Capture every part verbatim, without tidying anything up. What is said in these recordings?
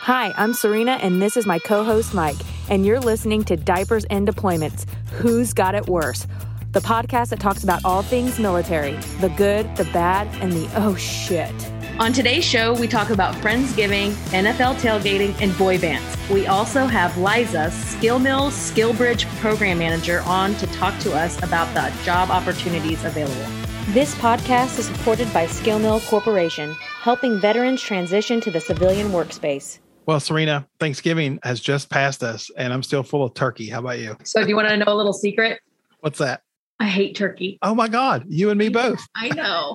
Hi, I'm Serena, and this is my co-host, Mike, and you're listening to Diapers and Deployments, Who's Got It Worse? The podcast that talks about all things military, the good, the bad, and the oh shit. On today's show, we talk about Friendsgiving, N F L tailgating, and boy bands. We also have Liza, Skill Mills SkillBridge Program Manager, on to talk to us about the job opportunities available. This podcast is supported by Skill Mill Corporation, helping veterans transition to the civilian workspace. Well, Serena, Thanksgiving has just passed us, and I'm still full of turkey. How about you? So do you want to know a little secret? What's that? I hate turkey. Oh, my God. You and me both. I know.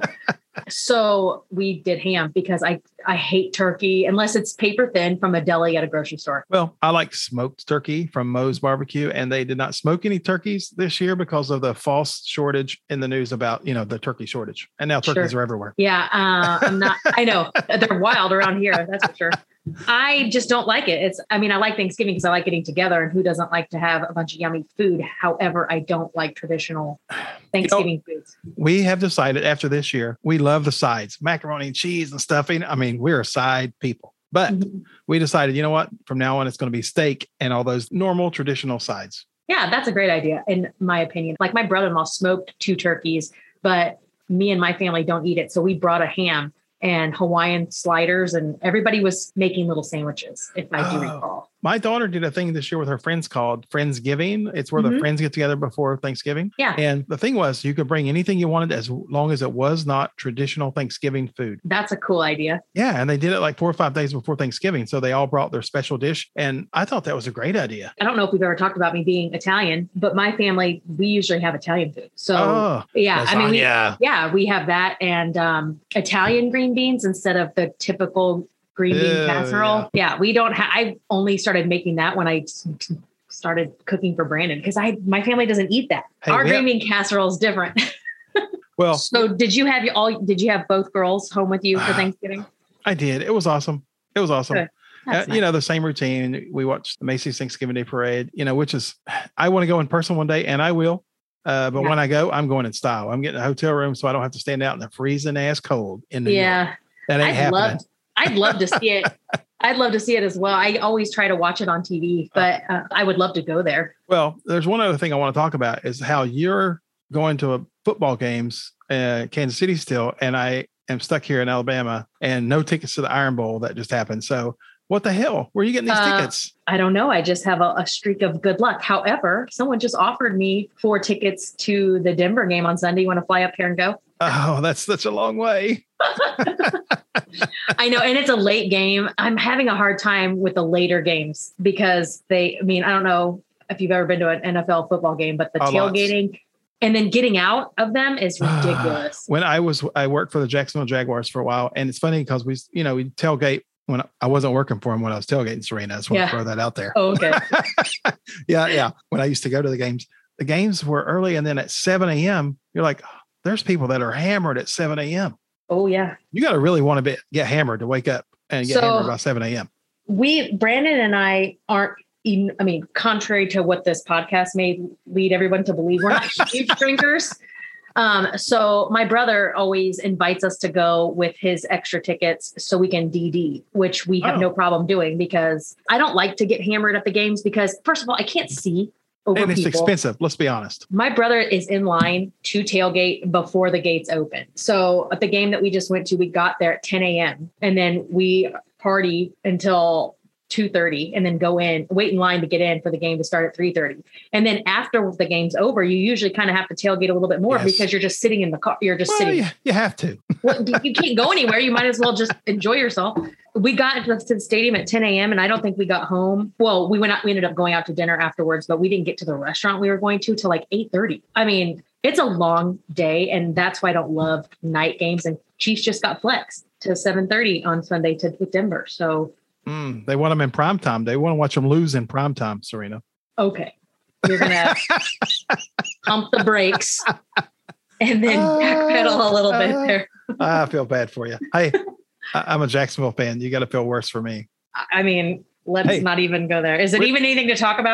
So we did ham because I, I hate turkey unless it's paper thin from a deli at a grocery store. Well, I like smoked turkey from Moe's Barbecue, and they did not smoke any turkeys this year because of the false shortage in the news about, you know, the turkey shortage. And now turkeys Sure. are everywhere. Yeah, uh, I'm not, I know they're wild around here. That's for sure. I just don't like it. It's, I mean, I like Thanksgiving because I like getting together, and who doesn't like to have a bunch of yummy food? However, I don't like traditional Thanksgiving you know, foods. We have decided after this year, we love the sides, macaroni and cheese and stuffing. I mean, we're a side people, but mm-hmm. we decided, you know what, from now on, it's going to be steak and all those normal traditional sides. Yeah, that's a great idea. In my opinion, like my brother-in-law smoked two turkeys, but me and my family don't eat it. So we brought a ham and Hawaiian sliders, and everybody was making little sandwiches, if I do oh, recall. My daughter did a thing this year with her friends called Friendsgiving. It's where mm-hmm. the friends get together before Thanksgiving. Yeah. And the thing was, you could bring anything you wanted as long as it was not traditional Thanksgiving food. That's a cool idea. Yeah. And they did it like four or five days before Thanksgiving. So they all brought their special dish. And I thought that was a great idea. I don't know if we've ever talked about me being Italian, but my family, we usually have Italian food. So oh, yeah, lasagna. I mean, we, yeah, we have that and um, Italian green beans instead of the typical green bean Ew, casserole. Yeah. yeah, we don't have, I only started making that when I started cooking for Brandon because I, my family doesn't eat that. Hey, Our green have, bean casserole is different. Well, so did you have all, did you have both girls home with you for Thanksgiving? I did. It was awesome. It was awesome. Uh, nice. You know, the same routine. We watched the Macy's Thanksgiving Day Parade, you know, which is, I want to go in person one day and I will. Uh, but yeah. when I go, I'm going in style. I'm getting a hotel room so I don't have to stand out in the freezing ass cold in New yeah. York. That ain't I'd happening. Love, I'd love to see it. I'd love to see it as well. I always try to watch it on T V, but uh, I would love to go there. Well, there's one other thing I want to talk about is how you're going to a football games, uh, Kansas City still, and I am stuck here in Alabama and no tickets to the Iron Bowl that just happened. So what the hell? Where are you getting these uh, tickets? I don't know. I just have a, a streak of good luck. However, someone just offered me four tickets to the Denver game on Sunday. You want to fly up here and go? Oh, that's such a long way. I know. And it's a late game. I'm having a hard time with the later games because they, I mean, I don't know if you've ever been to an N F L football game, but the oh, tailgating lots. And then getting out of them is ridiculous. When I was, I worked for the Jacksonville Jaguars for a while. And it's funny because we, you know, we tailgate when I wasn't working for him when I was tailgating, Serena. I just want yeah. to throw that out there. Oh, okay. yeah. Yeah. When I used to go to the games, the games were early. And then at seven a.m., you're like, oh, there's people that are hammered at seven a.m. Oh, yeah. You got to really want to be, get hammered to wake up and get so hammered by seven a.m. We, Brandon and I aren't even, I mean, contrary to what this podcast may lead everyone to believe, we're not huge drinkers. Um, so my brother always invites us to go with his extra tickets so we can D D, which we have oh. no problem doing because I don't like to get hammered at the games because first of all, I can't see over and it's people. Expensive. Let's be honest. My brother is in line to tailgate before the gates open. So at the game that we just went to, we got there at ten a.m. and then we party until two thirty and then go in, wait in line to get in for the game to start at three thirty. And then after the game's over, you usually kind of have to tailgate a little bit more yes. because you're just sitting in the car. You're just well, sitting. You, you have to. Well, you can't go anywhere. You might as well just enjoy yourself. We got to the stadium at ten a.m. and I don't think we got home. Well, we went out, we ended up going out to dinner afterwards, but we didn't get to the restaurant we were going to till like eight thirty. I mean, it's a long day and that's why I don't love night games. And Chiefs just got flexed to seven thirty on Sunday to with Denver. So Mm, they want them in prime time. They want to watch them lose in prime time, Serena. Okay. You're going to pump the brakes and then uh, backpedal a little uh, bit there. I feel bad for you. Hey, I'm a Jacksonville fan. You got to feel worse for me. I mean, let's hey. not even go there. Is it even anything to talk about?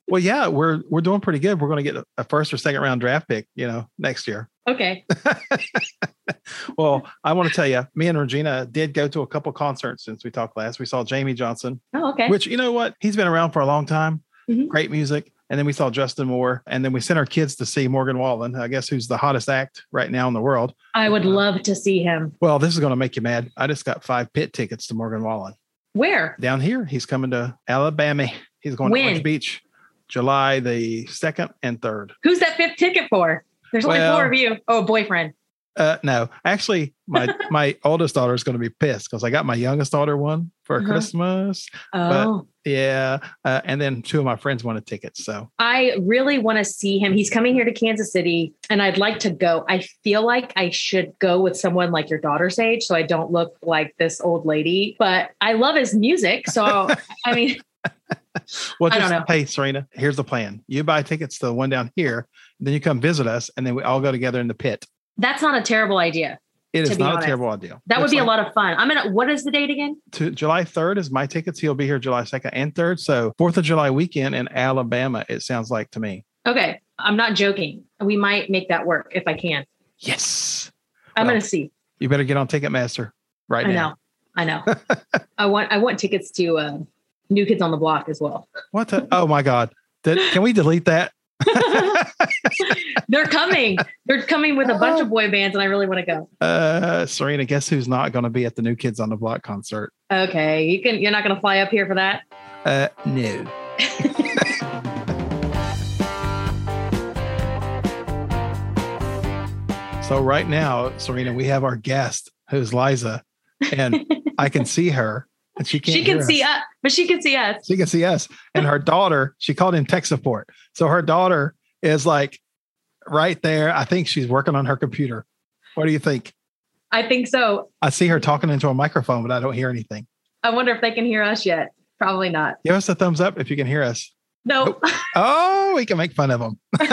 Well, yeah, we're we're doing pretty good. We're going to get a first or second round draft pick, you know, next year. Okay. Well, I want to tell you, me and Regina did go to a couple concerts since we talked last. We saw Jamie Johnson. Oh, okay. Which, you know what? He's been around for a long time. Mm-hmm. Great music. And then we saw Justin Moore. And then we sent our kids to see Morgan Wallen, I guess, who's the hottest act right now in the world. I would uh, love to see him. Well, this is going to make you mad. I just got five pit tickets to Morgan Wallen. Where? Down here. He's coming to Alabama. He's going when? to Orange Beach, July the second and third. Who's that fifth ticket for? There's only well, four of you. Oh, boyfriend. Uh, no, actually, my my oldest daughter is going to be pissed because I got my youngest daughter one for uh-huh. Christmas. Oh, but yeah. Uh, and then two of my friends wanted tickets. So I really want to see him. He's coming here to Kansas City, and I'd like to go. I feel like I should go with someone like your daughter's age, so I don't look like this old lady. But I love his music, so I mean. Well, just, I don't know. Hey, Serena, here's the plan. You buy tickets to the one down here, then you come visit us, and then we all go together in the pit. That's not a terrible idea. It is not honest. a terrible idea. That it's would be like, a lot of fun. I'm gonna. What is the date again? To July third is my tickets. He'll be here July second and third. So Fourth of July weekend in Alabama. It sounds like to me. Okay, I'm not joking. We might make that work if I can. Yes, I'm well, gonna see. You better get on Ticketmaster right I now. I know. I know. I want. I want tickets to uh, New Kids on the Block as well. What? The, oh my God! Did, can we delete that? They're coming. They're coming with a bunch of boy bands, and I really want to go. Uh, Serena, guess who's not going to be at the New Kids on the Block concert? Okay, you can. You're not going to fly up here for that. Uh, no. So right now, Serena, we have our guest who's Liza, and I can see her. And she can't she can hear see us. us, but she can see us. She can see us. And her daughter, she called in tech support. So her daughter is like right there. I think she's working on her computer. What do you think? I think so. I see her talking into a microphone, but I don't hear anything. I wonder if they can hear us yet. Probably not. Give us a thumbs up if you can hear us. No. Oh, oh we can make fun of them.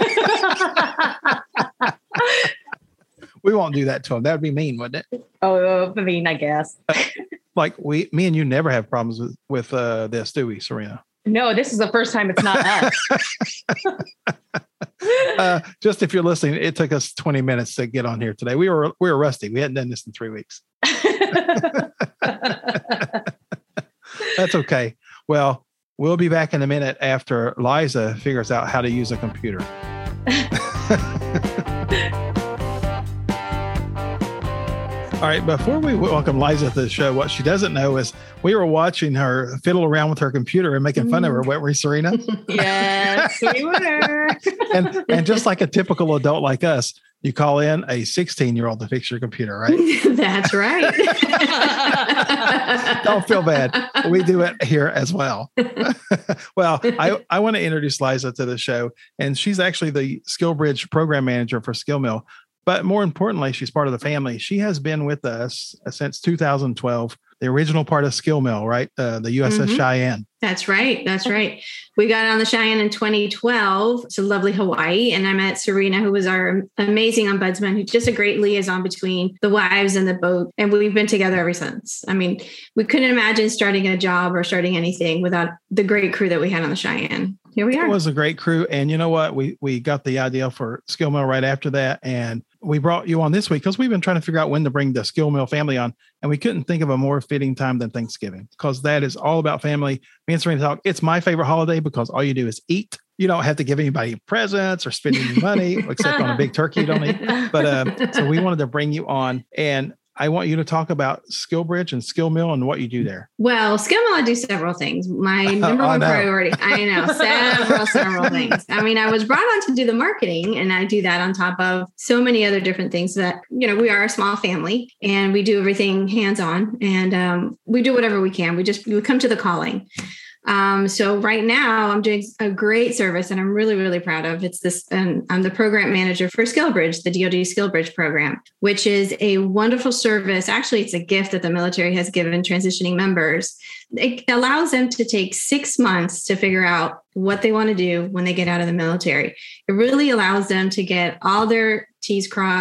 We won't do that to them. That would be mean, wouldn't it? Oh, I mean, I guess. Like we, me and you never have problems with, with uh, this, do we, Serena? No, this is the first time it's not us. uh, just if you're listening, it took us twenty minutes to get on here today. We were we were rusty. We hadn't done this in three weeks. That's okay. Well, we'll be back in a minute after Liza figures out how to use a computer. All right, before we welcome Liza to the show, what she doesn't know is we were watching her fiddle around with her computer and making fun of her, weren't we, Serena? Yes, we were. and and just like a typical adult like us, you call in a sixteen-year-old to fix your computer, right? That's right. Don't feel bad. We do it here as well. Well, I, I want to introduce Liza to the show, and she's actually the SkillBridge program manager for SkillMill. But more importantly, she's part of the family. She has been with us since two thousand twelve, the original part of SkillMill, right? Uh, the U S S mm-hmm. Cheyenne. That's right. That's right. We got on the Cheyenne in twenty twelve to lovely Hawaii. And I met Serena, who was our amazing ombudsman, who's just a great liaison between the wives and the boat. And we've been together ever since. I mean, we couldn't imagine starting a job or starting anything without the great crew that we had on the Cheyenne. Here we are. It was a great crew. And you know what? We we got the idea for SkillMill right after that. And we brought you on this week because we've been trying to figure out when to bring the SkillMill family on. And we couldn't think of a more fitting time than Thanksgiving because that is all about family. Me and Serena talk. It's my favorite holiday because all you do is eat. You don't have to give anybody presents or spend any money, except on a big turkey you don't eat. But um, so we wanted to bring you on. And I want you to talk about SkillBridge and SkillMill and what you do there. Well, SkillMill, I do several things. My number oh, one no. priority, I know, several, several things. I mean, I was brought on to do the marketing, and I do that on top of so many other different things that, you know, we are a small family and we do everything hands-on, and um, we do whatever we can. We just, we come to the calling. Um, so right now I'm doing a great service and I'm really, really proud of it's this. And I'm the program manager for SkillBridge, the D O D SkillBridge program, which is a wonderful service. Actually, it's a gift that the military has given transitioning members. It allows them to take six months to figure out what they want to do when they get out of the military. It really allows them to get all their T's crossed,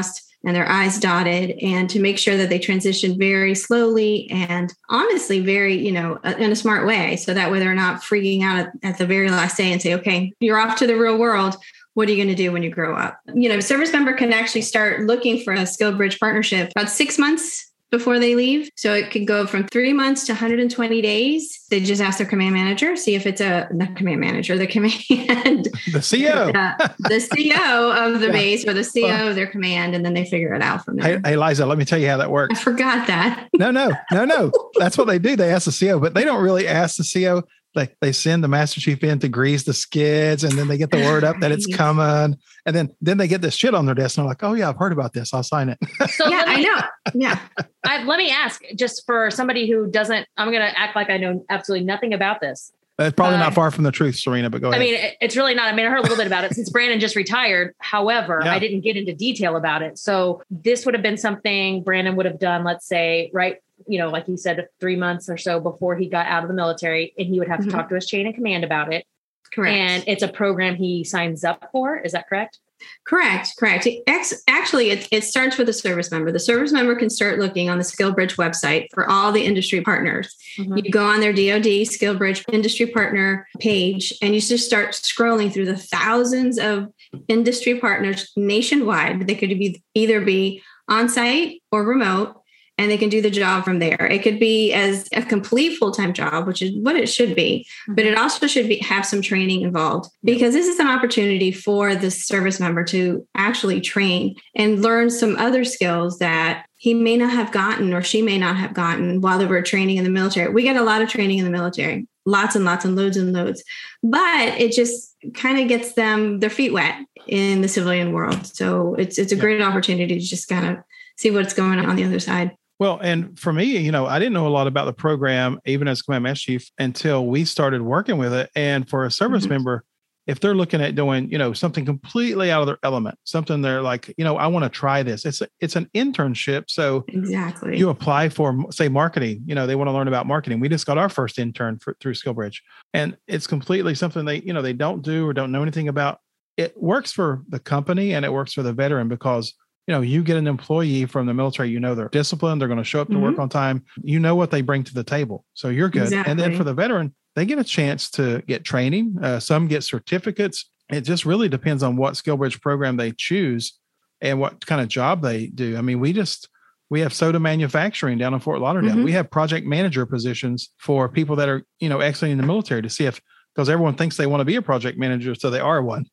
and their I's dotted, and to make sure that they transition very slowly and honestly, very, you know, in a smart way. So that way they're not freaking out at, at the very last day and say, okay, you're off to the real world. What are you going to do when you grow up? You know, a service member can actually start looking for a SkillBridge partnership about six months before they leave. So it could go from three months to one hundred twenty days. They just ask their command manager, see if it's a, not command manager, the command. The C O. uh, the C O of the Yeah. base or the C O Well, of their command, and then they figure it out from there. Hey, hey, Liza, let me tell you how that I works. forgot that. No, no, no, no. That's what they do. They ask the C O, but they don't really ask the C O. They, they send the master chief in to grease the skids, and then they get the word up that it's Right. coming. And then, then they get this shit on their desk and they're like, oh yeah, I've heard about this. I'll sign it. So Yeah, let I me, know. Yeah. I, let me ask, just for somebody who doesn't, I'm going to act like I know absolutely nothing about this. It's probably Uh, not far from the truth, Serena, but go ahead. I mean, it, it's really not. I mean, I heard a little bit about it since Brandon just retired. However, Yeah. I didn't get into detail about it. So this would have been something Brandon would have done, let's say, right, you know, like he said, three months or so before he got out of the military, and he would have Mhm. to talk to his chain of command about it. Correct. And it's a program he signs up for. Is that correct? Correct, correct. Ex- Actually, it, it starts with the service member. The service member can start looking on the SkillBridge website for all the industry partners. Mhm. You go on their D O D SkillBridge industry partner page, and you just start scrolling through the thousands of industry partners nationwide. They could be either be on site or remote, and they can do the job from there. It could be as a complete full-time job, which is what it should be, but it also should be have some training involved, because this is an opportunity for the service member to actually train and learn some other skills that he may not have gotten or she may not have gotten while they were training in the military. We get a lot of training in the military, lots and lots and loads and loads, but it just kind of gets them their feet wet in the civilian world. So it's it's a Yeah. great opportunity to just kind of see what's going on on the other side. Well, and for me, you know, I didn't know a lot about the program, even as command master chief, until we started working with it. And for a service Mhm. member, if they're looking at doing, you know, something completely out of their element, something they're like, you know, I want to try this. It's it's an internship. So Exactly. you apply for, say, marketing. You know, they want to learn about marketing. We just got our first intern for, through SkillBridge, and it's completely something they, you know, they don't do or don't know anything about. It works for the company and it works for the veteran because, you know, you get an employee from the military, you know, they're disciplined, they're going to show up to work on time. You know what they bring to the table. So you're good. And then Exactly. for the veteran, they get a chance to get training. Uh, some get certificates. It just really depends on what SkillBridge program they choose and what kind of job they do. I mean, we just, we have soda manufacturing down in Fort Lauderdale. Mhm. We have project manager positions for people that are, you know, exiting the military to see if, because everyone thinks they want to be a project manager, so they are one.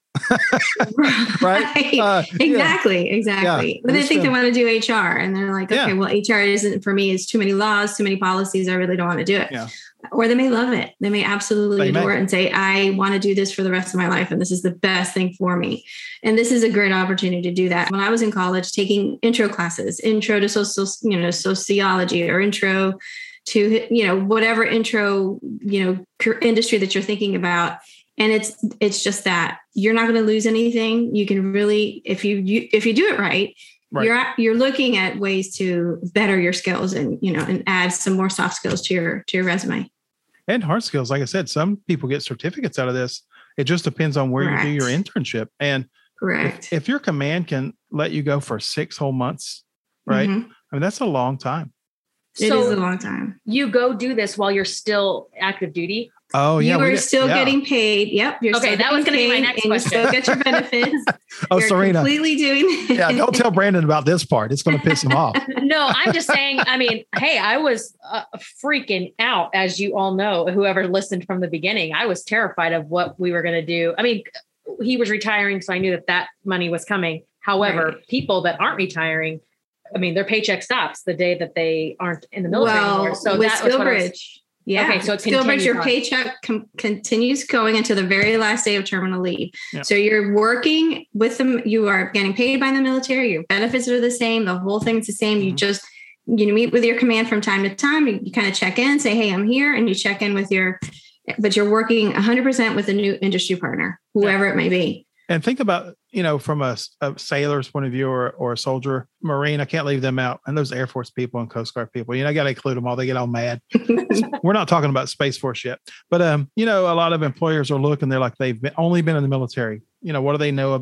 Right? Uh, yeah. Exactly. Exactly. Yeah. But they It's, think uh, they want to do H R, and they're like, okay, Yeah. well, H R isn't for me. It's too many laws, too many policies. I really don't want to do it. Yeah. Or they may love it. They may absolutely They may. adore it and say, I want to do this for the rest of my life. And this is the best thing for me. And this is a great opportunity to do that. When I was in college taking intro classes, intro to social, you know, sociology, or intro to, you know, whatever intro, you know, career- industry that you're thinking about. And it's, it's just that you're not going to lose anything. You can really, if you, you if you do it right, Right. you're at- you're looking at ways to better your skills and, you know, and add some more soft skills to your, to your resume. And hard skills. Like I said, some people get certificates out of this. It just depends on where Correct. you do your internship. And Correct. if, if your command can let you go for six whole months, right? Mhm. I mean, that's a long time. It So- is a long time. You go do this while you're still active duty. Oh, yeah. you we are did- still yeah. getting paid. Yep. You're Okay, still that was getting gonna be my paid, next and question. You still get your benefits. Oh, You're Serena. completely doing Yeah, don't tell Brandon about this part. It's going to piss him off. No, I'm just saying, I mean, hey, I was uh, freaking out, as you all know, whoever listened from the beginning. I was terrified of what we were going to do. I mean, he was retiring, so I knew that that money was coming. However, Right. people that aren't retiring, I mean, their paycheck stops the day that they aren't in the military well, anymore. So with that was what I was- SkillBridge. Yeah. Okay, so it SkillBridge, continues your on. paycheck com- continues going until the very last day of terminal leave. Yeah. So you're working with them. You are getting paid by the military. Your benefits are the same. The whole thing's the same. You Mhm. just, you know, meet with your command from time to time. You, you kind of check in, say, hey, I'm here. And you check in with your, but you're working one hundred percent with a new industry partner, whoever it may be. And think about, you know, from a, a sailor's point of view or, or a soldier, Marine, I can't leave them out. And those Air Force people and Coast Guard people, you know, I got to include them all. They get all mad. We're not talking about Space Force yet. But, um, you know, a lot of employers are looking, they're like, they've been, only been in the military. You know, what do they know about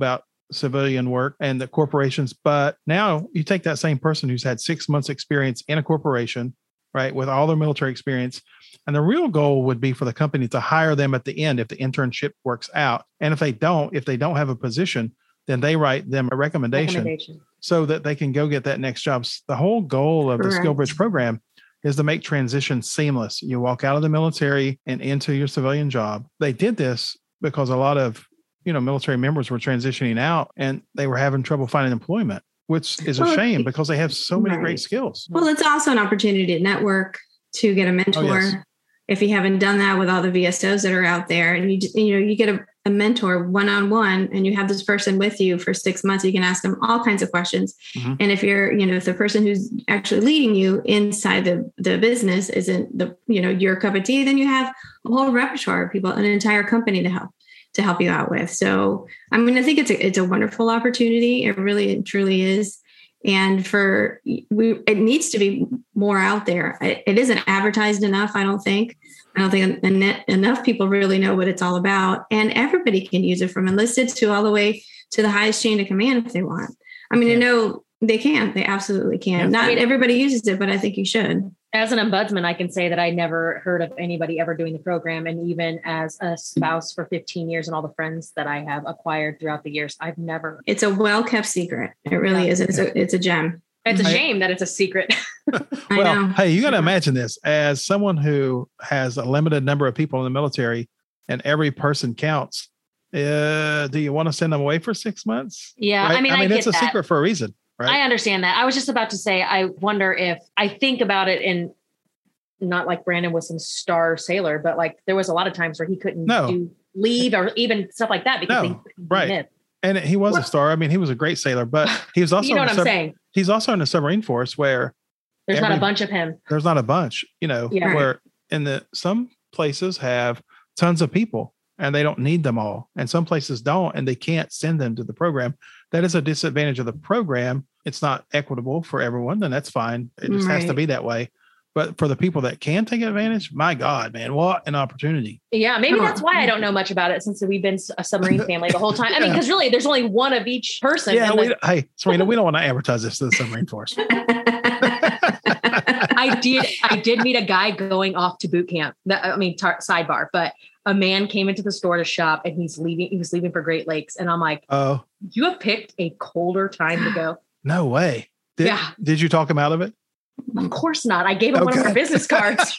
civilian work and the corporations. But now you take that same person who's had six months experience in a corporation, right, with all their military experience. And the real goal would be for the company to hire them at the end if the internship works out. And if they don't, if they don't have a position, then they write them a recommendation, recommendation. so that they can go get that next job. The whole goal of Correct. the SkillBridge program is to make transition seamless. You walk out of the military and into your civilian job. They did this because a lot of, you know, military members were transitioning out and they were having trouble finding employment, which is a well, shame because they have so many right. great skills. Well, it's also an opportunity to network, to get a mentor. Oh, yes. If you haven't done that with all the V S Os that are out there, and you you know you get a, a mentor one-on-one, and you have this person with you for six months, you can ask them all kinds of questions. Mm-hmm. And if you're, you know, if the person who's actually leading you inside the, the business isn't the, you know, your cup of tea, then you have a whole repertoire of people, an entire company to help to help you out with. So, I mean, I think it's a, it's a wonderful opportunity. It really, it truly is. And for we, it needs to be more out there. It, it isn't advertised enough, I don't think. I don't think enough people really know what it's all about. And everybody can use it, from enlisted to all the way to the highest chain of command if they want. I mean, yeah. I know they can. They absolutely can. Yeah. Not I mean, everybody uses it, but I think you should. As an ombudsman, I can say that I never heard of anybody ever doing the program. And even as a spouse for fifteen years and all the friends that I have acquired throughout the years, I've never. It's a well-kept secret. It really yeah. is. It's a, it's a gem. It's a shame that it's a secret. Well, hey, you got to imagine this as someone who has a limited number of people in the military and every person counts. Uh, do you want to send them away for six months? Yeah. Right? I mean, I mean, I it's a that. secret for a reason. Right? I understand that. I was just about to say, I wonder if I think about it in not like Brandon was some star sailor, but like there was a lot of times where he couldn't no. do leave or even stuff like that because no. he couldn't right. do it. And he was a star. I mean, he was a great sailor, but he was also, you know what I'm sub- saying? He's also in the submarine force where there's every, not a bunch of him. There's not a bunch, you know, yeah. where in the, some places have tons of people and they don't need them all. And some places don't, and they can't send them to the program. That is a disadvantage of the program. It's not equitable for everyone, then that's fine. It just right. has to be that way. But for the people that can take advantage, my God, man, what an opportunity. Yeah, maybe that's why I don't know much about it, since we've been a submarine family the whole time. I mean, because really, there's only one of each person. Yeah, we, like, hey, Serena, we don't want to advertise this to the submarine force. I did I did meet a guy going off to boot camp. That, I mean, tar- sidebar, but a man came into the store to shop, and he's leaving. He was leaving for Great Lakes. And I'm like, oh, you have picked a colder time to go. No way. Did, yeah. Did you talk him out of it? Of course not. I gave him okay. one of our business cards.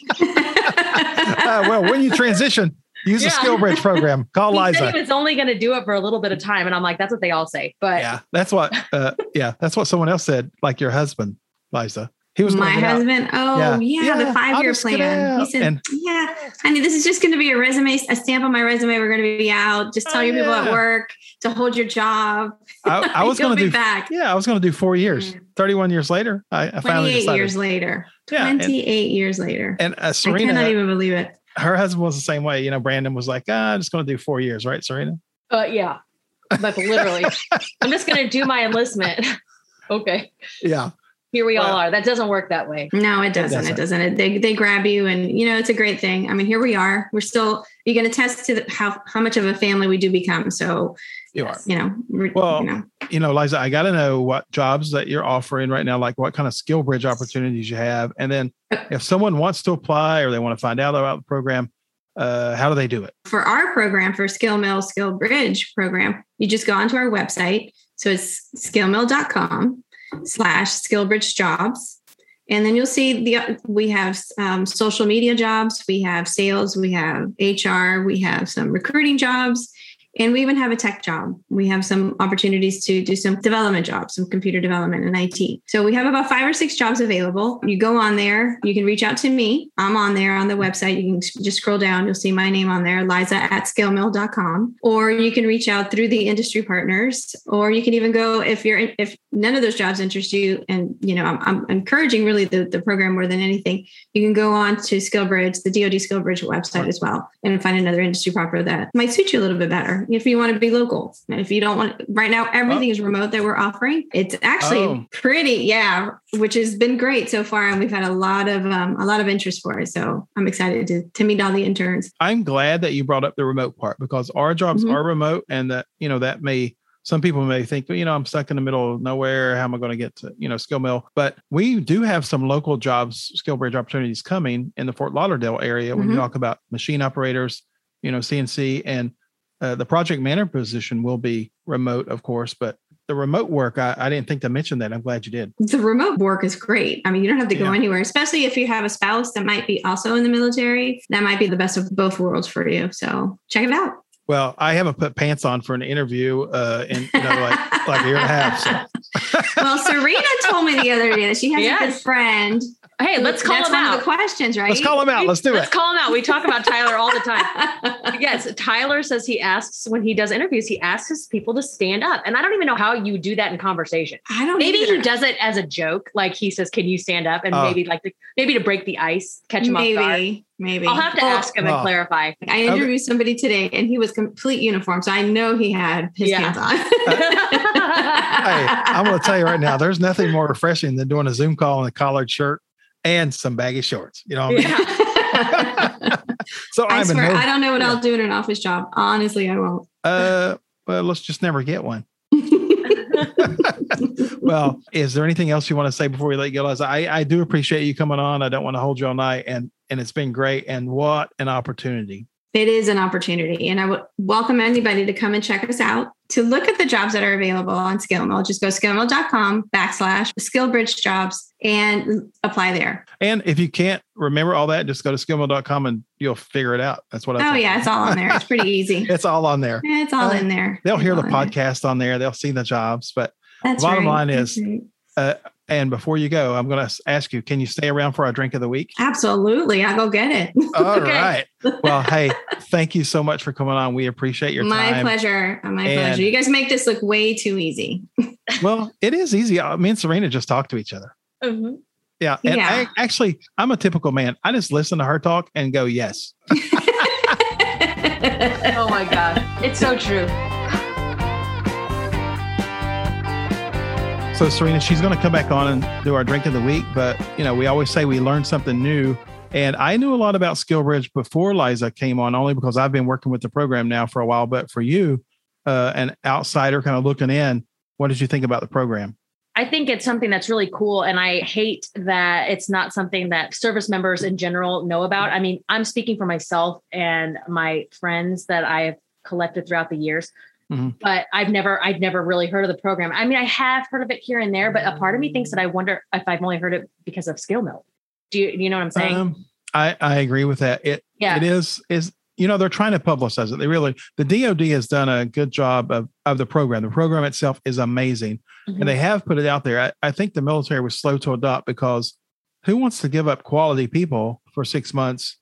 uh, well, when you transition, use yeah. the SkillBridge program. Call he Liza. Said he was only going to do it for a little bit of time. And I'm like, that's what they all say. But yeah, that's what, uh, yeah, that's what someone else said. Like your husband, Liza. He was my husband. Out. Oh yeah, yeah, yeah the five-year plan. He said, and, "Yeah, honey, this is just going to be a resume, a stamp on my resume. We're going to be out. Just tell oh, your yeah. people at work to hold your job." I, I was going to do back. Yeah, I was going to do four years. Mm. Thirty-one years later, I, I finally decided. Twenty-eight years later. Yeah, Twenty-eight and, years later. And uh, Serena, I cannot even believe it. Her husband was the same way. You know, Brandon was like, ah, "I'm just going to do four years, right, Serena?" Uh, yeah, like literally, I'm just going to do my enlistment. Okay. Yeah. Here we well, all are. That doesn't work that way. No, it doesn't. It doesn't. It doesn't. It, they they grab you, and you know it's a great thing. I mean, here we are. We're still. You're going to test to the, how how much of a family we do become. So you are. You know. Well, you know, you know, Liza, I got to know what jobs that you're offering right now, like what kind of SkillBridge opportunities you have, and then if someone wants to apply or they want to find out about the program, uh, how do they do it? For our program, for SkillMill SkillBridge program, you just go onto our website. So it's skillmill dot com slash SkillBridge jobs. And then you'll see the we have um, social media jobs, we have sales, we have H R, we have some recruiting jobs, and we even have a tech job. We have some opportunities to do some development jobs, some computer development and I T. So we have about five or six jobs available. You go on there, you can reach out to me. I'm on there on the website. You can just scroll down. You'll see my name on there, Liza at skillmill dot com. Or you can reach out through the industry partners, or you can even go if you're if none of those jobs interest you. And, you know, I'm, I'm encouraging really the, the program more than anything. You can go on to SkillBridge, the D O D SkillBridge website as well, and find another industry partner that might suit you a little bit better. If you want to be local, if you don't want, right now, everything oh. is remote that we're offering. It's actually oh. pretty, yeah, which has been great so far. And we've had a lot of, um, a lot of interest for it. So I'm excited to, to meet all the interns. I'm glad that you brought up the remote part because our jobs mm-hmm. are remote, and that, you know, that may some people may think, well, you know, I'm stuck in the middle of nowhere. How am I going to get to, you know, Skill Mill? But we do have some local jobs, SkillBridge opportunities coming in the Fort Lauderdale area. When Mhm. you talk about machine operators, you know, C N C, and uh, the project manager position will be remote, of course, but the remote work, I, I didn't think to mention that. I'm glad you did. The remote work is great. I mean, you don't have to go Yeah. anywhere, especially if you have a spouse that might be also in the military. That might be the best of both worlds for you. So check it out. Well, I haven't put pants on for an interview uh, in, you know, like, like a year and a half. So. Well, Serena told me the other day that she has a good Yes. friend. Hey, let's call That's him one out. of the questions, right? Let's call him out. Let's do Let's it. call him out. We talk about Tyler all the time. Yes, Tyler says he asks when he does interviews, he asks his people to stand up. And I don't even know how you do that in conversation. I don't Maybe either. he does it as a joke. Like he says, can you stand up? And Oh. maybe like the, maybe to break the ice, catch him off guard. Maybe, maybe. I'll have to Well, ask him and Oh. clarify. I interviewed somebody today and he was complete uniform. So I know he had his Yeah. pants on. Hey, I'm going to tell you right now, there's nothing more refreshing than doing a Zoom call in a collared shirt and some baggy shorts. You know what I mean? Yeah. So I I'm swear, in no, I don't know what yeah. I'll do in an office job. Honestly, I won't. uh, well, let's just never get one. Well, is there anything else you want to say before we let you go, Liza? I, I do appreciate you coming on. I don't want to hold you all night, and and it's been great. And what an opportunity! It is an opportunity. And I would welcome anybody to come and check us out, to look at the jobs that are available on SkillMill. Just go skillmill.com backslash SkillBridge jobs and apply there. And if you can't remember all that, just go to skillmill dot com and you'll figure it out. That's what I Oh, think. yeah. It's all on there. It's pretty easy. It's all on there. It's all Uh, in there. They'll It's hear the all in there. podcast on there. They'll see the jobs. But That's bottom right. line That's is, right. uh, and before you go, I'm going to ask you, can you stay around for our drink of the week? Absolutely. I'll go get it. All Okay. right. Well, hey, thank you so much for coming on. We appreciate your My time. pleasure. My And- pleasure. You guys make this look way too easy. Well, it is easy. Uh, Me and Serena just talk to each other. Mhm. Yeah. And Yeah. I, actually, I'm a typical man. I just listen to her talk and go, yes. Oh my God. It's so true. So Serena, she's going to come back on and do our drink of the week. But, you know, we always say we learn something new. And I knew a lot about SkillBridge before Liza came on, only because I've been working with the program now for a while. But for you, uh, an outsider kind of looking in, what did you think about the program? I think it's something that's really cool. And I hate that it's not something that service members in general know about. I mean, I'm speaking for myself and my friends that I have collected throughout the years, Mhm. but I've never, I've never really heard of the program. I mean, I have heard of it here and there, but a part of me thinks that I wonder if I've only heard it because of SkillMill. Do you, do you know what I'm saying? Um, I, I agree with that. It Yeah. it is is you know, they're trying to publicize it. They really the D O D has done a good job of of the program. The program itself is amazing, Mhm. and they have put it out there. I, I think the military was slow to adopt because who wants to give up quality people for six months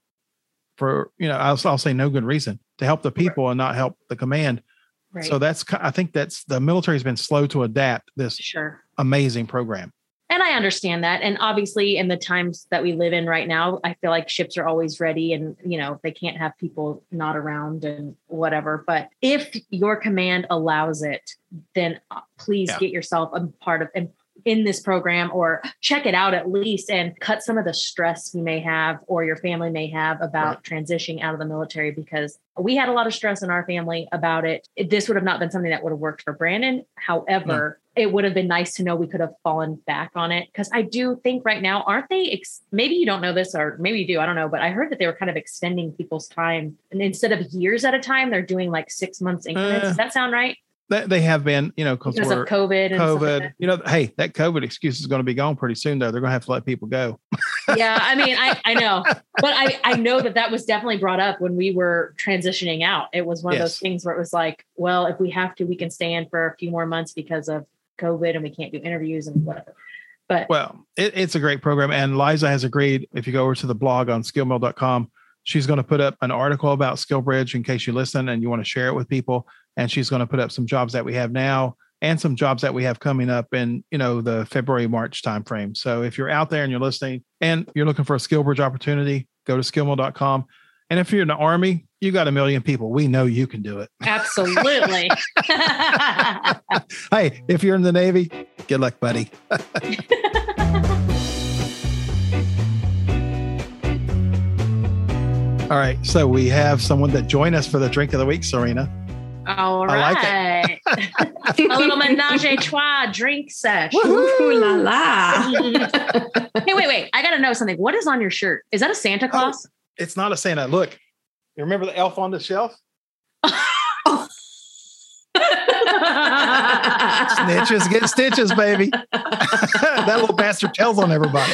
for you know I'll, I'll say no good reason to help the people and not help the command. Right. So that's ki- I think that's the military has been slow to adapt this Sure. amazing program. And I understand that. And obviously in the times that we live in right now, I feel like ships are always ready and, you know, they can't have people not around and whatever. But if your command allows it, then uh, please Yeah. get yourself a part of in, in this program or check it out at least and cut some of the stress you may have or your family may have about transitioning out of the military, because we had a lot of stress in our family about it. It- This would have not been something that would have worked for Brandon. However, it would have been nice to know we could have fallen back on it. Cause I do think right now, aren't they, ex- maybe you don't know this or maybe you do, I don't know, but I heard that they were kind of extending people's time, and instead of years at a time, they're doing like six months increments. Uh, Does that sound right? They, they have been, you know, Because we're of COVID and stuff like COVID. that? You know, hey, that COVID excuse is going to be gone pretty soon, though. They're going to have to let people go. Yeah, I mean, I, I know, but I, I know that that was definitely brought up when we were transitioning out. It was one of those Yes. things where it was like, well, if we have to, we can stay in for a few more months because of COVID and we can't do interviews and whatever. But Well, it, it's a great program. And Liza has agreed, if you go over to the blog on skillmill dot com, she's going to put up an article about SkillBridge in case you listen and you want to share it with people. And she's going to put up some jobs that we have now and some jobs that we have coming up in, you know, the February, March timeframe. So if you're out there and you're listening and you're looking for a SkillBridge opportunity, go to skillmill dot com. And if you're in the Army, you got a million people. We know you can do it. absolutely. Hey, if you're in the Navy, good luck, buddy. All right. So we have someone that joined us for the drink of the week, Serena. All I like right. A little menage a trois drink sesh. Ooh la la. Hey, wait, wait. I got to know something. What is on your shirt? Is that a Santa Claus? Oh, it's not a Santa. Look, you remember the elf on the shelf? Snitches get stitches, baby. That little bastard tells on everybody.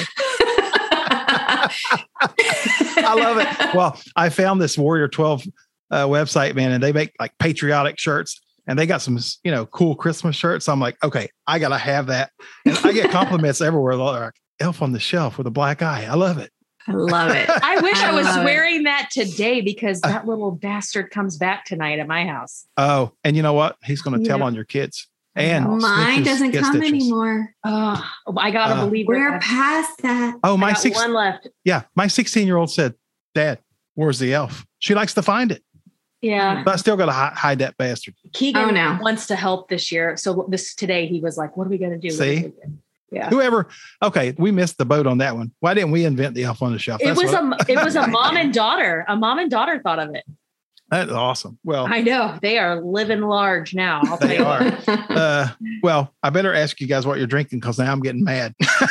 I love it. Well, I found this Warrior twelve uh, website, man, and they make like patriotic shirts, and they got some, you know, cool Christmas shirts. So I'm like, okay, I gotta have that. And I get compliments everywhere. They're like, elf on the shelf with a black eye. I love it. I love it. I wish I, I was love wearing that today because that little bastard comes back tonight at my house. Oh, and you know what? He's going to tell Yeah. on your kids. And Mine snitches doesn't get come stitches. anymore. Oh, I gotta Uh, believe We're it. past that. Oh, I my got six, one left. yeah, my sixteen year old said, "Dad, where's the elf?" She likes to find it, Yeah. but I still got to hi- hide that bastard. Keegan Oh, no. wants to help this year. So this today he was like, what are we going to do? What See? are we gonna do? Yeah. Whoever, okay, we missed the boat on that one. Why didn't we invent the elf on the shelf? It That's was what- a it was a mom and daughter. A mom and daughter thought of it. That's awesome. Well, I know. They are living large now. I'll tell They you are. what. uh, well, I better ask you guys what you're drinking because now I'm getting mad.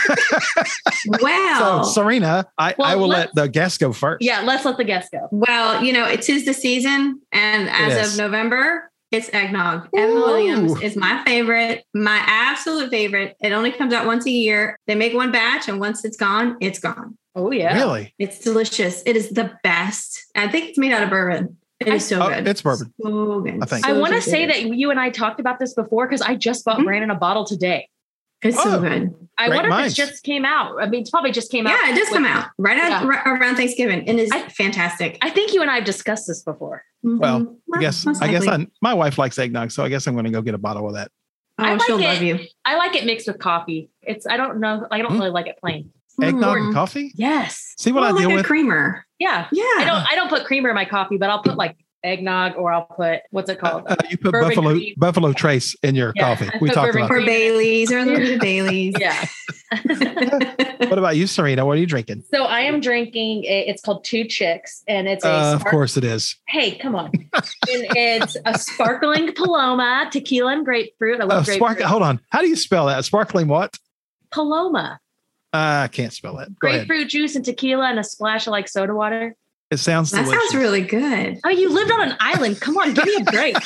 Wow. So, Serena, I, Well, I will let's- let the guests go first. Yeah, let's let the guests go. Well, you know, it is the season, and as is. of November, it's eggnog. Evan Ooh. Williams is my favorite, my absolute favorite. It only comes out once a year. They make one batch, and once it's gone, it's gone. Oh yeah. Really? It's delicious. It is the best. I think it's made out of bourbon. It is so Oh, good. it's bourbon. So good. I think. I So, want to so say good. that you and I talked about this before because I just bought Mhm. Brandon a bottle today. It's Oh. so good. I Great wonder minds. if it just came out. I mean, it's probably just came out. Yeah, it does with- come out right, at, Yeah. right around Thanksgiving. It is I- fantastic. I think you and I have discussed this before. Well, Mhm. I guess Most I guess likely. I, my wife likes eggnog, so I guess I'm going to go get a bottle of that. I Oh, like she'll it. love you. I like it mixed with coffee. It's I don't know. I don't Mm. really like it plain. Eggnog Mm. and coffee. Yes. See what Well, I like deal a with. creamer. Yeah. Yeah. I don't I don't put creamer in my coffee, but I'll put like eggnog or I'll put what's it called? Uh, you put Bourbon Buffalo cream. Buffalo Trace in your Yeah, coffee. I We put talked bourbon about Or it. cream. Baileys or a little bit of Baileys. Yeah. What about you, Serena? What are you drinking? So I am drinking. A, it's called Two Chicks, and it's a. Uh, of spark- course it is. Hey, come on! And it's a sparkling Paloma, tequila and grapefruit. I Uh, love spark. grapefruit. Hold on. How do you spell that? Sparkling what? Paloma, Uh, I can't spell that. Go ahead. grapefruit juice and tequila and a splash of like soda water. It sounds That delicious. sounds really good. Oh, you lived on an island. Come on, give me a break.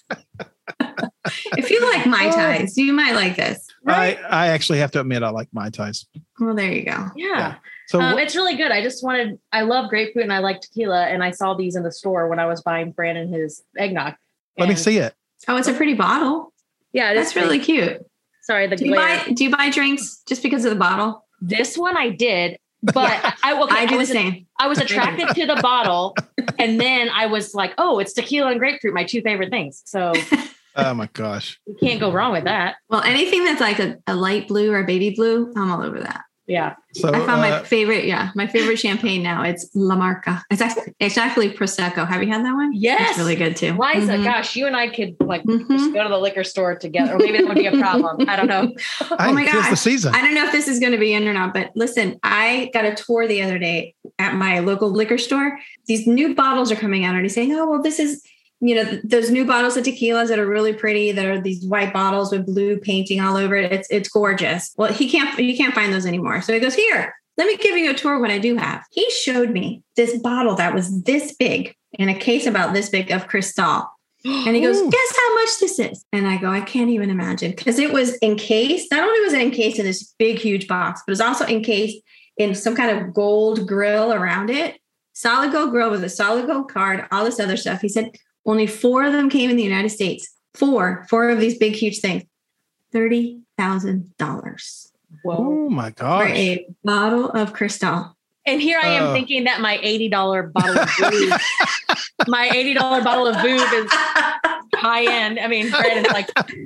If you like Mai Tais, you might like this. I, I actually have to admit I like Mai Tais. Well, there you go. Yeah. So Um, wh- it's really good. I just wanted, I love grapefruit and I like tequila. And I saw these in the store when I was buying Brandon his eggnog. let me And- see it. Oh, it's a pretty bottle. Yeah, it is That's really pretty- cute. Sorry, the Do you glare. buy do you buy drinks just because of the bottle? This one I did, but I, okay, I do the was, same. I was attracted to the bottle. And then I was like, oh, it's tequila and grapefruit, my two favorite things. So Oh my gosh. you can't go wrong with that. Well, anything that's like a, a light blue or baby blue, I'm all over that. Yeah. So I found my uh, favorite, yeah, my favorite champagne now. It's La Marca. It's actually, it's actually Prosecco. Have you had that one? Yes. It's really good too. Liza, Mhm. gosh, you and I could like Mhm. just go to the liquor store together. Or maybe that would be a problem. I don't know. hey, oh my tis the gosh. season. I don't know if this is going to be in or not, but listen, I got a tour the other day at my local liquor store. These new bottles are coming out and he's saying, oh, well, this is, you know, th- those new bottles of tequilas that are really pretty, that are these white bottles with blue painting all over it. It's, it's gorgeous. Well, he can't, you can't find those anymore. So he goes, here, let me give you a tour of what I do have. He showed me this bottle that was this big in a case about this big of Cristal. And he goes, Ooh. guess how much this is? And I go, I can't even imagine. Because it was encased. Not only was it encased in this big, huge box, but it was also encased in some kind of gold grill around it. Solid gold grill with a solid gold card, all this other stuff. He said only four of them came in the United States. Four, four of these big, huge things. thirty thousand dollars Whoa. Oh my for gosh. a bottle of Cristal. And here I am Uh. thinking that my eighty dollars bottle of booze, my eighty dollars bottle of booze is high end. I mean, Brandon's like,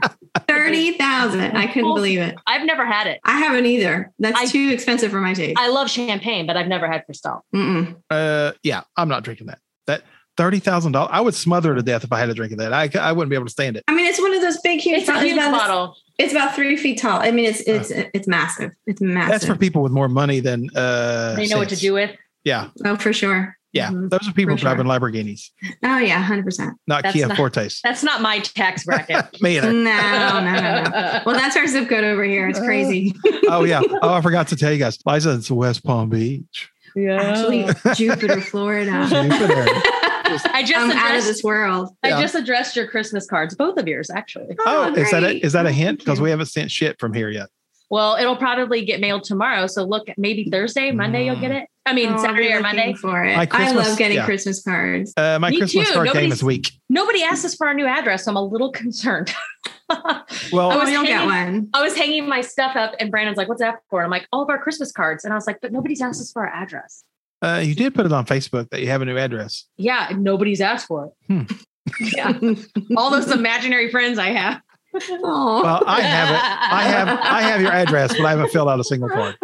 thirty thousand. I couldn't believe it. I've never had it. I haven't either. That's I- too expensive for my taste. I love champagne, but I've never had Cristal. Mm-mm. Uh, yeah, I'm not drinking that. That thirty thousand dollars. I would smother to death if I had to drink of that. I, I wouldn't be able to stand it. I mean, it's one of those big, huge It's a bottles. huge about, bottle. It's about three feet tall. I mean, it's it's it's massive. It's massive. That's for people with more money than uh. They know what to sense. do with. Yeah, Oh, for sure. Yeah, Mhm. those are people For sure. driving Lamborghinis, Oh yeah, hundred percent. not That's Kia not- Fortes. That's not my tax bracket. Me either. No, no, no, no. Well, that's our zip code over here. It's crazy. Oh yeah. Oh, I forgot to tell you guys. Liza, it's West Palm Beach. Yeah. Actually, Jupiter, Florida. Jupiter. I just I'm out of addressed, this world. I Yeah. just addressed your Christmas cards, both of yours actually. Oh, is that a, great. is that a Oh, hint? thank Because you. we haven't sent shit from here yet. Well, it'll probably get mailed tomorrow. So look, maybe Thursday, Monday, you'll get it. I mean, Oh, I'll Saturday be or looking Monday. for it. My I Christmas- love getting yeah. Christmas cards. Uh, my Me Christmas too. card came Nobody's- this week. Nobody asked us for our new address, so I'm a little concerned. Well, I Oh, was you'll get hanging- one. I was hanging my stuff up, and Brandon's like, "What's that for?" And I'm like, "All of our Christmas cards." And I was like, "But nobody's asked us for our address." uh, you did put it on Facebook that you have a new address. Yeah, and nobody's asked for it. Hmm. Yeah, all those imaginary friends I have. Oh, Well, I have it. I have I have your address, but I haven't filled out a single card.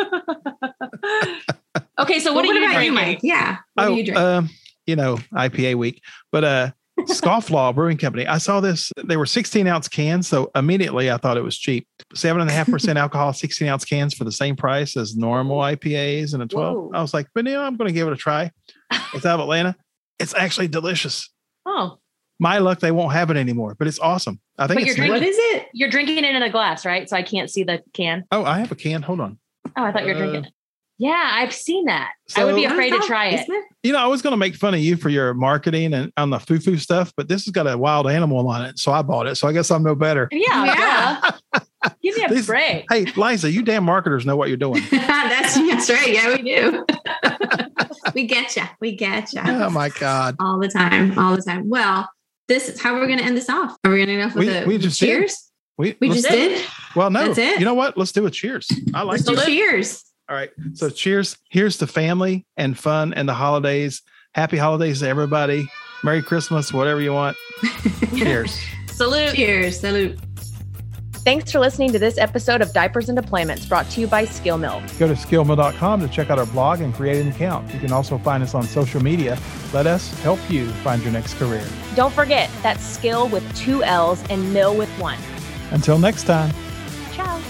Okay, so what, what, are you about you, drinking? Mike? Yeah. What do Oh, you drink? um, you know, I P A week, but uh, Scofflaw Brewing Company. I saw this. They were sixteen ounce cans, so immediately I thought it was cheap. Seven and a half percent alcohol, sixteen ounce cans for the same price as normal I P As and a twelve. Whoa. I was like, but you know, I'm going to give it a try. It's out of Atlanta. It's actually delicious. Oh, My luck, they won't have it anymore, but it's awesome. I think But it's you're new. What is it? you're drinking it in a glass, right? So I can't see the can. Oh, I have a can. Hold on. Oh, I thought you were Uh, drinking it. Yeah, I've seen that. I would be So- afraid to What is try that? it. Isn't it? You know, I was going to make fun of you for your marketing and on the foo-foo stuff, but this has got a wild animal on it, so I bought it. So I guess I'm no better. Yeah, Yeah. duh. Give me a These- break. Hey, Liza, you damn marketers know what you're doing. that's that's right. Yeah, we do. we get you. We get you. Oh my God. All the time. All the time. Well, this is how we're going to end this off. Are we going to end off with We- a we just did. cheers? We, We let's- just did. well, no. That's it? You know what? Let's do a cheers. I like Let's do it. cheers. All right. So cheers. Here's to family and fun and the holidays. Happy holidays to everybody. Merry Christmas, whatever you want. Cheers. Salute. Cheers. Salute. Thanks for listening to this episode of Diapers and Deployments brought to you by Skill Mill. Go to skill mill dot com to check out our blog and create an account. You can also find us on social media. Let us help you find your next career. Don't forget, that's skill with two L's and mill with one. Until next time. Ciao.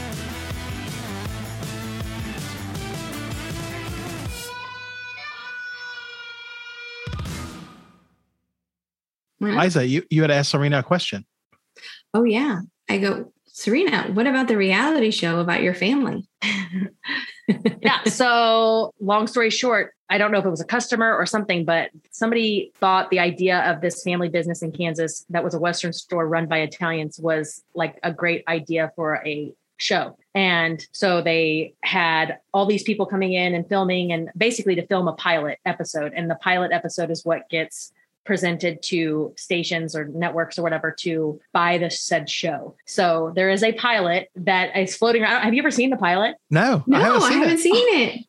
Why not? Liza, you, you had asked Serena a question. Oh, yeah. I go, Serena, what about the reality show about your family? Yeah. So, long story short, I don't know if it was a customer or something, but somebody thought the idea of this family business in Kansas that was a Western store run by Italians was like a great idea for a show. And so they had all these people coming in and filming and basically to film a pilot episode. And the pilot episode is what gets presented to stations or networks or whatever to buy the said show. So there is a pilot that is floating around. Have you ever seen the pilot? No, No, I haven't seen it. seen it.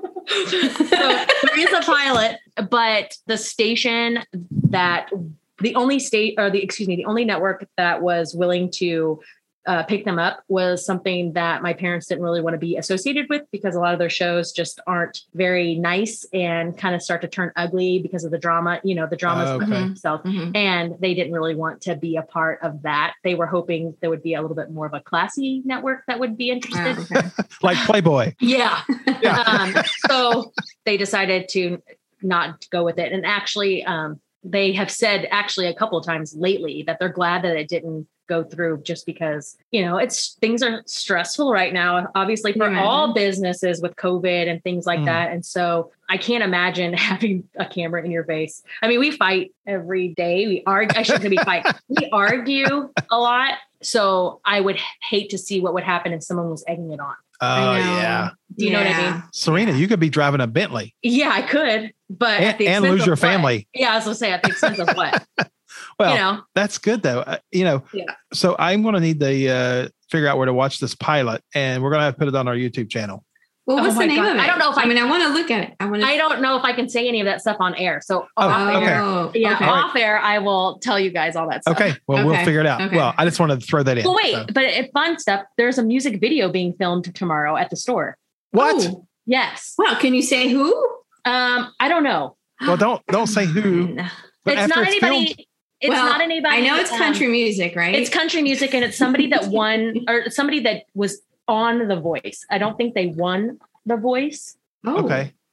So there is a pilot, but the station that the only state or the excuse me, the only network that was willing to uh, pick them up was something that my parents didn't really want to be associated with because a lot of their shows just aren't very nice and kind of start to turn ugly because of the drama, you know, the dramas Oh, within okay. themselves. Mhm. And they didn't really want to be a part of that. They were hoping there would be a little bit more of a classy network that would be interested. Wow, okay. Like Playboy. Yeah. Yeah. um, so they decided to not go with it. And actually, um, they have said actually a couple of times lately that they're glad that it didn't go through just because, you know, it's things are stressful right now, obviously for Yeah. all businesses with COVID and things like Mm. that. And so I can't imagine having a camera in your face. I mean, we fight every day. We argue. I shouldn't say we fight. We argue a lot. So I would hate to see what would happen if someone was egging it on. Oh, I know. yeah. Do you know what I mean? Serena, you could be driving a Bentley Yeah, I could, but at and, the and expense lose of your what? family. Yeah, I was gonna say at the expense of what? Well, you know, that's good though. Uh, you know, Yeah. so I'm going to need to uh, figure out where to watch this pilot, and we're going to have to put it on our YouTube channel. Well, Oh what's my the name God. of it? I don't know if I, I- mean, I want to look at it. I want to. I don't know if I can say any of that stuff on air. So Oh, off okay. air, Oh, yeah, okay. All right. off air, I will tell you guys all that stuff. Okay, well, we'll Okay. figure it out. Okay. Well, I just wanted to throw that in. Well, wait, so. but if fun stuff, there's a music video being filmed tomorrow at the store. What? Oh, Yes. well, can you say who? Um, I don't know. Well, don't don't say who. But it's after not it's anybody. filmed- It's Well, not anybody. I know it's um, country music, right? It's country music, and it's somebody that won, or somebody that was on The Voice. I don't think they won The Voice. Oh, Okay.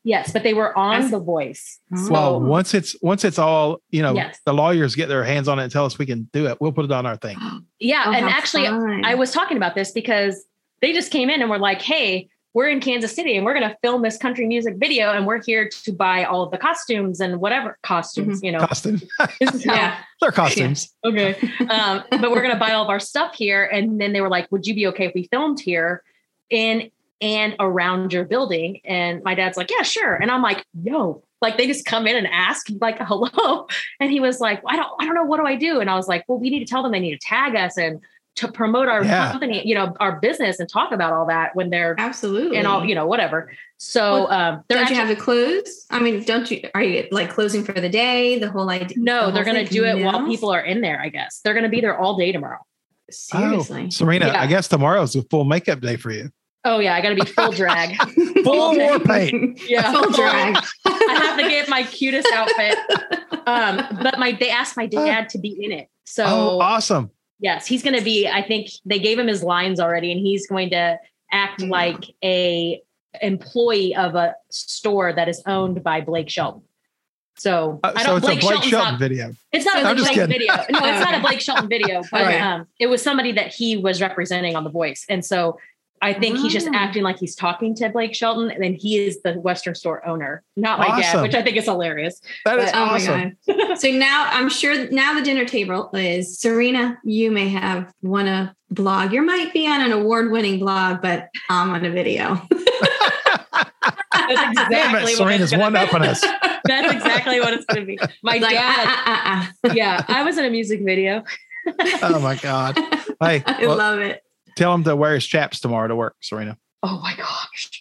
Yes, but they were on That's- The Voice. Oh. Well, once it's once it's all, you know, Yes. the lawyers get their hands on it and tell us we can do it, we'll put it on our thing. Yeah, Oh, and how actually, fun. I was talking about this because they just came in and were like, "Hey, we're in Kansas City and we're going to film this country music video, and we're here to buy all of the costumes and whatever costumes, Mm-hmm. you know." Costume. This is how- Yeah. They're costumes. Okay. Um, but we're going to buy all of our stuff here. And then they were like, would you be okay if we filmed here in and around your building? And my dad's like, yeah, sure. And I'm like, yo, like they just come in and ask like, hello. And he was like, I don't, I don't know. What do I do? And I was like, well, we need to tell them they need to tag us and to promote our Yeah. company, you know, our business and talk about all that when they're Absolutely. and all, you know, whatever. So, Well, um, they're don't actually, you have it closed? I mean, don't you, are you like closing for the day? The whole idea? no, the they're whole going to thing? do it while No? people are in there. I guess they're going to be there all day tomorrow. Seriously. Oh, Serena, Yeah. I guess tomorrow's a full makeup day for you. Oh yeah. I got to be full drag. Full day. war paint. Yeah. Full drag. I have to get my cutest outfit. Um, but my they asked my dad to be in it. So Oh, awesome. yes, he's gonna be, I think they gave him his lines already, and he's going to act Yeah. like a employee of a store that is owned by Blake Shelton. So Uh, I so don't it's a Blake Blake Shelton's Shelton not, video. it's not a I'm Blake just Shelton kidding. video. No, it's not Okay. a Blake Shelton video, but Okay. um, it was somebody that he was representing on The Voice. And so I think he's just Oh. acting like he's talking to Blake Shelton, and then he is the Western store owner, not my dad, Awesome. which I think is hilarious. That is But- Oh awesome. my God. So now I'm sure now the dinner table is Serena, you may have won a blog. You might be on an award-winning blog, but I'm on a video. That's Damn exactly it, what Serena's it's gonna one up on us. That's exactly what it's going to be. My Like, dad, ah, ah, ah, yeah, I was in a music video. Oh my God. ah. Hey, I well, love it. tell him to wear his chaps tomorrow to work, Serena. Oh my gosh.